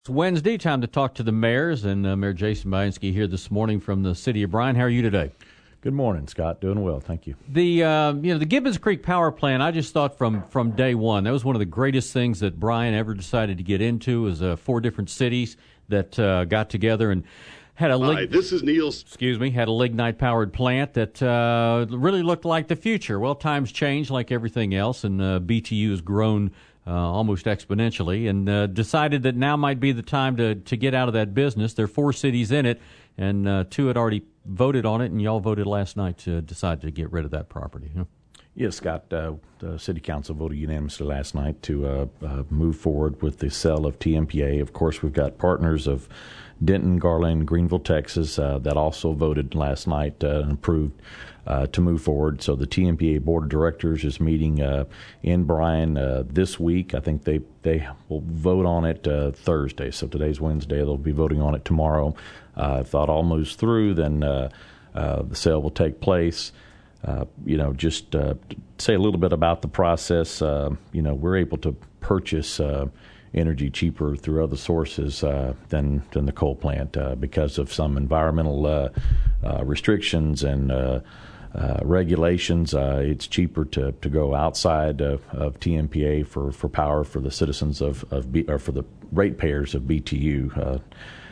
It's Wednesday, time to talk to the mayors, and Mayor Jason Bainski here this morning from the city of Bryan. How are you today? Good morning, Scott. Doing well, thank you. The Gibbons Creek Power Plant, I just thought from day one, that was one of the greatest things that Bryan ever decided to get into. Is 4 different cities that got together and had a Hi, this is Neil. had a lignite-powered plant that really looked like the future. Well, times change like everything else, and BTU has grown almost exponentially, and decided that now might be the time to get out of that business. There are 4 cities in it, and 2 had already voted on it, and y'all voted last night to decide to get rid of that property. Huh? Yes, Scott. The City Council voted unanimously last night to move forward with the sale of TMPA. Of course, we've got partners of Denton, Garland, Greenville, Texas, that also voted last night and approved to move forward. So the TMPA Board of Directors is meeting in Bryan this week. I think they will vote on it Thursday. So today's Wednesday. They'll be voting on it tomorrow. If that all moves through, then the sale will take place. Just say a little bit about the process. We're able to purchase energy cheaper through other sources than the coal plant because of some environmental restrictions and regulations. It's cheaper to go outside of TMPA for power for the citizens or for the ratepayers of BTU.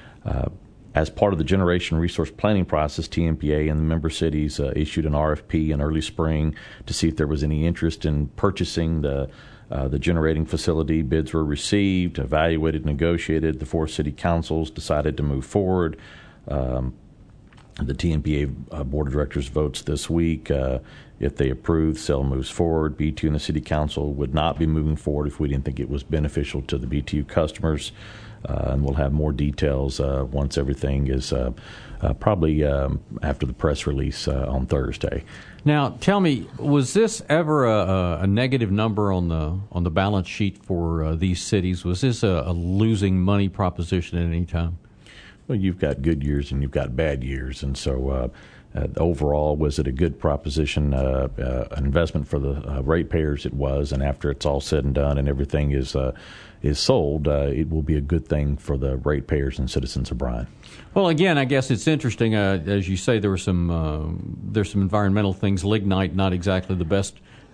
As part of the generation resource planning process, TMPA and the member cities issued an RFP in early spring to see if there was any interest in purchasing the generating facility. Bids were received, evaluated, negotiated. The 4 city councils decided to move forward. The TMPA Board of Directors votes this week. If they approve, sale moves forward. BTU and the City Council would not be moving forward if we didn't think it was beneficial to the BTU customers. And we'll have more details once everything is probably after the press release on Thursday. Now, tell me, was this ever a negative number on the balance sheet for these cities? Was this a losing money proposition at any time? Well, you've got good years and you've got bad years, and so overall, was it a good proposition, an investment for the ratepayers? It was, and after it's all said and done and everything is sold, it will be a good thing for the ratepayers and citizens of Bryan. Well, again, I guess it's interesting. As you say, there's some environmental things. Lignite, not exactly the best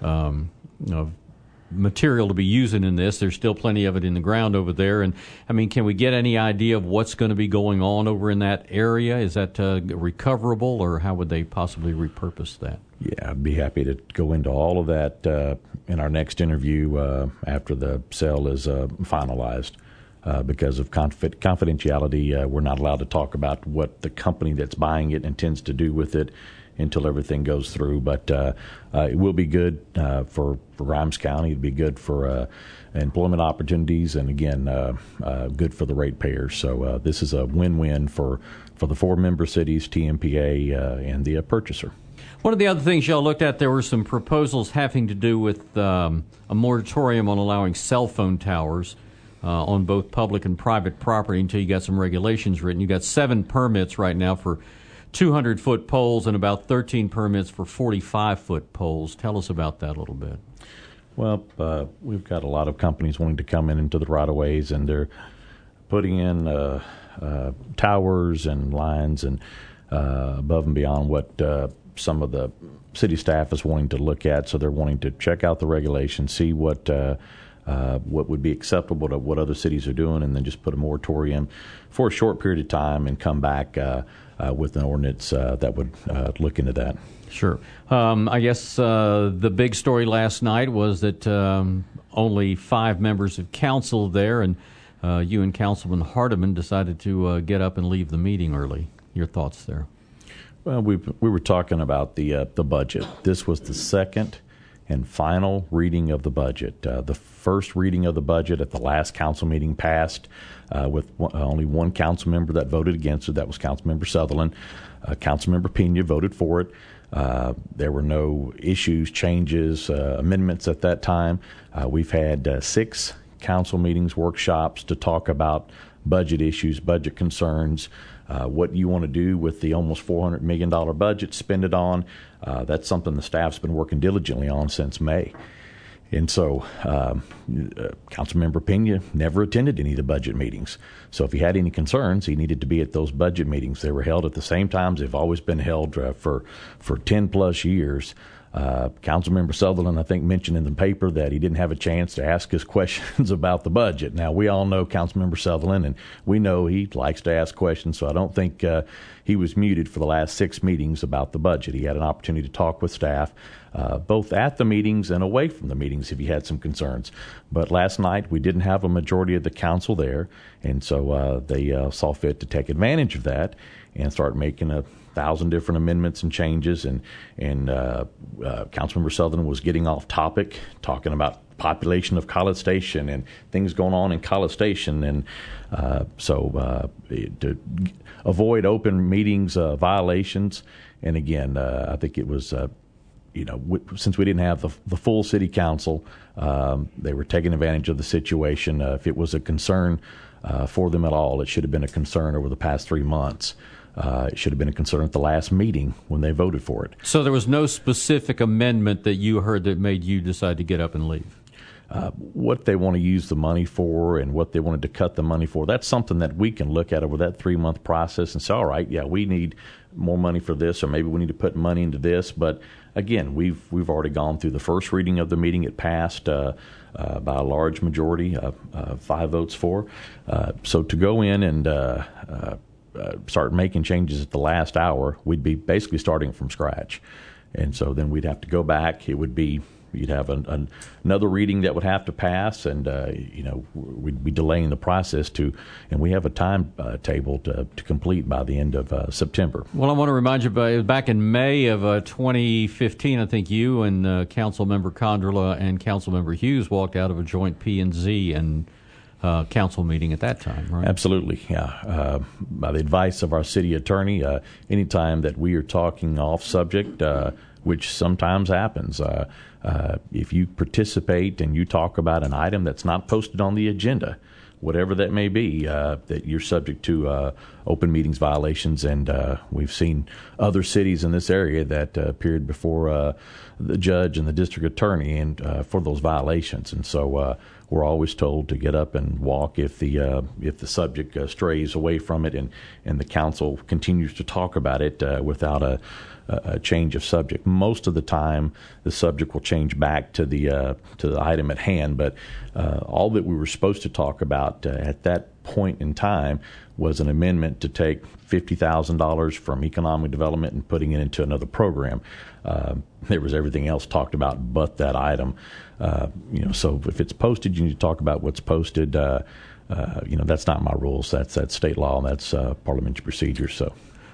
material to be using in this. There's still plenty of it in the ground over there. And, I mean, can we get any idea of what's going to be going on over in that area? Is that recoverable, or how would they possibly repurpose that? Yeah, I'd be happy to go into all of that in our next interview after the sale is finalized. Because of confidentiality, we're not allowed to talk about what the company that's buying it intends to do with it until everything goes through. But it will be good for Grimes County. It'll be good for employment opportunities, and again, good for the ratepayers. So this is a win-win for the 4 member cities, TMPA, and the purchaser. One of the other things y'all looked at, there were some proposals having to do with a moratorium on allowing cell phone towers on both public and private property until you got some regulations written. You got 7 permits right now for 200-foot poles and about 13 permits for 45-foot poles. Tell us about that a little bit. Well, we've got a lot of companies wanting to come into the right-of-ways, and they're putting in towers and lines and above and beyond what some of the city staff is wanting to look at. So they're wanting to check out the regulations, see what would be acceptable to what other cities are doing, and then just put a moratorium for a short period of time and come back with an ordinance that would look into that. Sure. I guess the big story last night was that only 5 members of council there, and you and Councilman Hardiman decided to get up and leave the meeting early. Your thoughts there? Well, we were talking about the budget. This was the second and final reading of the budget. The first reading of the budget at the last council meeting passed with only one council member that voted against it. That was Councilmember Sutherland. Councilmember Pena voted for it. There were no issues, changes, amendments at that time. We've had 6 council meetings, workshops to talk about budget issues, budget concerns, what you want to do with the almost $400 million budget, spend it on. That's something the staff's been working diligently on since May. And so Councilmember Pena never attended any of the budget meetings. So if he had any concerns, he needed to be at those budget meetings. They were held at the same times. They've always been held for 10-plus years. Councilmember Sutherland, I think, mentioned in the paper that he didn't have a chance to ask his questions about the budget. Now, we all know Councilmember Sutherland, and we know he likes to ask questions, so I don't think he was muted for the last 6 meetings about the budget. He had an opportunity to talk with staff, both at the meetings and away from the meetings if he had some concerns. But last night, we didn't have a majority of the council there, and so they saw fit to take advantage of that and start making 1,000 different amendments and changes, and Councilmember Sutherland was getting off topic, talking about population of College Station and things going on in College Station, and so to avoid open meetings violations. And again, I think it was since we didn't have the full city council, they were taking advantage of the situation. If it was a concern for them at all, it should have been a concern over the past 3 months. It should have been a concern at the last meeting when they voted for it. So there was no specific amendment that you heard that made you decide to get up and leave? What they want to use the money for and what they wanted to cut the money for, that's something that we can look at over that 3-month process and say, all right, yeah, we need more money for this, or maybe we need to put money into this. But again, we've already gone through the first reading of the meeting. It passed by a large majority, 5 votes for. So to go in and start making changes at the last hour, we'd be basically starting from scratch. And so then we'd have to go back. You'd have another reading that would have to pass, and we'd be delaying the process and we have a time table to complete by the end of September. Well, I want to remind you, back in May of 2015, I think you and Councilmember Condrela and Councilmember Hughes walked out of a joint P&Z and council meeting at that time, right? Absolutely, yeah. By the advice of our city attorney, anytime that we are talking off subject, which sometimes happens, if you participate and you talk about an item that's not posted on the agenda, whatever that may be, that you're subject to open meetings violations. And we've seen other cities in this area that appeared before the judge and the district attorney and for those violations. And so we're always told to get up and walk if the subject strays away from it and the council continues to talk about it without a change of subject. Most of the time, the subject will change back to the item at hand. But all that we were supposed to talk about at that point in time was an amendment to take $50,000 from economic development and putting it into another program. There was everything else talked about but that item. So if it's posted, you need to talk about what's posted. That's not my rules. That's state law, and that's parliamentary procedure. So.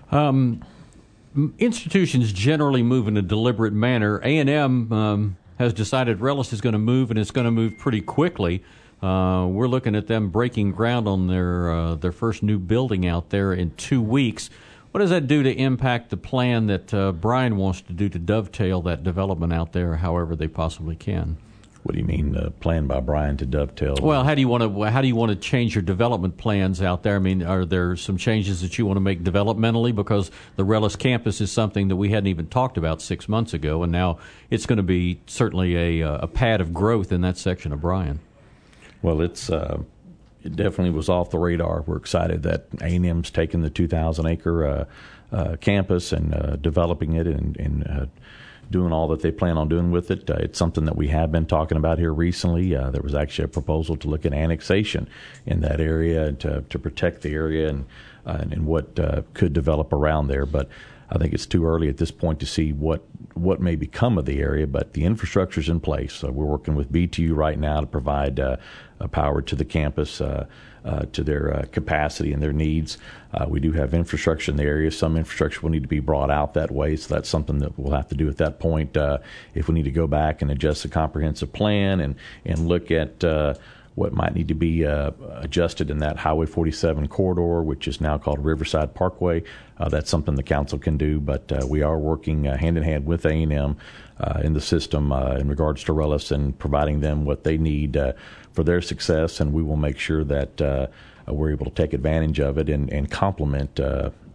Institutions generally move in a deliberate manner. A&M has decided Rellis is going to move, and it's going to move pretty quickly. We're looking at them breaking ground on their first new building out there in 2 weeks. What does that do to impact the plan that Brian wants to do to dovetail that development out there however they possibly can? What do you mean, plan by Brian to dovetail? Well, how do you want to change your development plans out there? I mean, are there some changes that you want to make developmentally? Because the Rellis campus is something that we hadn't even talked about 6 months ago, and now it's going to be certainly a pad of growth in that section of Bryan. Well, it definitely was off the radar. We're excited that A&M's taken the 2,000-acre campus and developing it and doing all that they plan on doing with it. It's something that we have been talking about here recently. There was actually a proposal to look at annexation in that area to protect the area and what could develop around there. But I think it's too early at this point to see what may become of the area, but the infrastructure is in place. We're working with BTU right now to provide power to the campus to their capacity and their needs. We do have infrastructure in the area. Some infrastructure will need to be brought out that way, so that's something that we'll have to do at that point. If we need to go back and adjust the comprehensive plan and look at what might need to be adjusted in that Highway 47 corridor, which is now called Riverside Parkway. That's something the council can do, but we are working hand-in-hand with A&M in the system in regards to Rellis and providing them what they need for their success, and we will make sure that we're able to take advantage of it and complement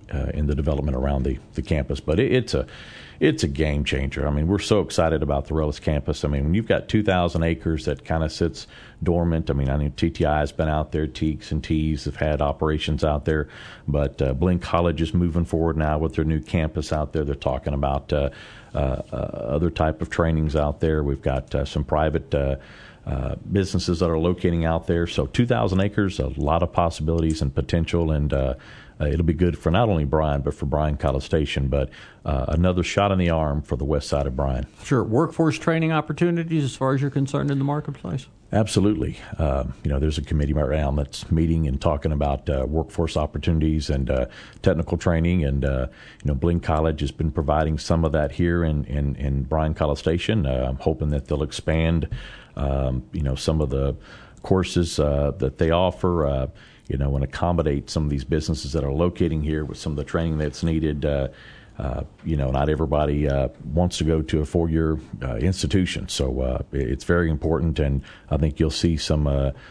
in the development around the campus. But it's a game changer. I mean, we're so excited about the Rellis campus. I mean, when you've got 2,000 acres that kind of sits dormant, I mean TTI has been out there, Teeks and Tees have had operations out there, but Blinn College is moving forward now with their new campus out there. They're talking about other type of trainings out there. We've got some private businesses that are locating out there. So 2,000 acres, a lot of possibilities and potential, and it'll be good for not only Bryan, but for Bryan-College Station, but another shot in the arm for the west side of Bryan. Sure. Workforce training opportunities as far as you're concerned in the marketplace? Absolutely. There's a committee right now that's meeting and talking about workforce opportunities and technical training. And, Blinn College has been providing some of that here in Bryan-College Station. I'm hoping that they'll expand, some of the courses that they offer, and accommodate some of these businesses that are locating here with some of the training that's needed. Not everybody wants to go to a 4-year institution, so it's very important, and I think you'll see some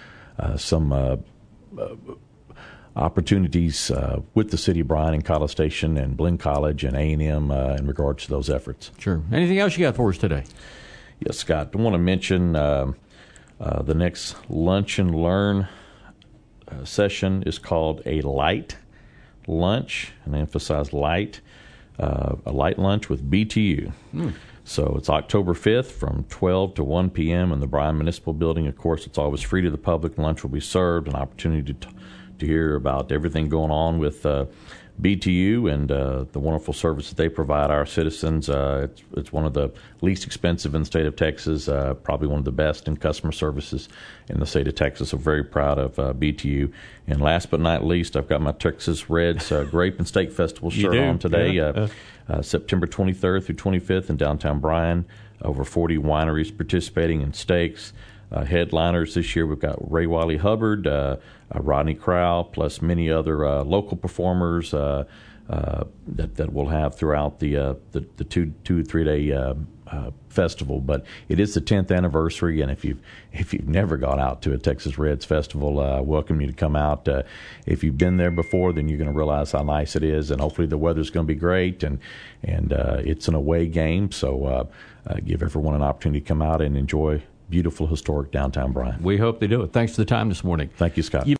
opportunities with the city of Bryan and College Station and Blinn College and A&M in regards to those efforts. Sure. Anything else you got for us today? Yes, Scott. I want to mention the next Lunch and Learn session is called a light lunch, and I emphasize light. A light lunch with BTU. So it's October 5th from 12 to 1 p.m. in the Bryan Municipal Building. Of course, it's always free to the public. Lunch will be served, an opportunity to hear about everything going on with BTU and the wonderful service that they provide our citizens. It's one of the least expensive in the state of Texas, probably one of the best in customer services in the state of Texas. So very proud of BTU. And last but not least, I've got my Texas Reds Grape and Steak Festival shirt on today. Yeah. September 23rd through 25th in downtown Bryan. Over 40 wineries participating in steaks. Headliners this year, we've got Ray Wiley Hubbard, Rodney Crowell, plus many other local performers that we'll have throughout the 2-3 day festival. But it is the 10th anniversary, and if you've never gone out to a Texas Reds festival, welcome you to come out. If you've been there before, then you're going to realize how nice it is, and hopefully the weather's going to be great, and it's an away game, so give everyone an opportunity to come out and enjoy beautiful, historic downtown Bryan. We hope they do it. Thanks for the time this morning. Thank you, Scott.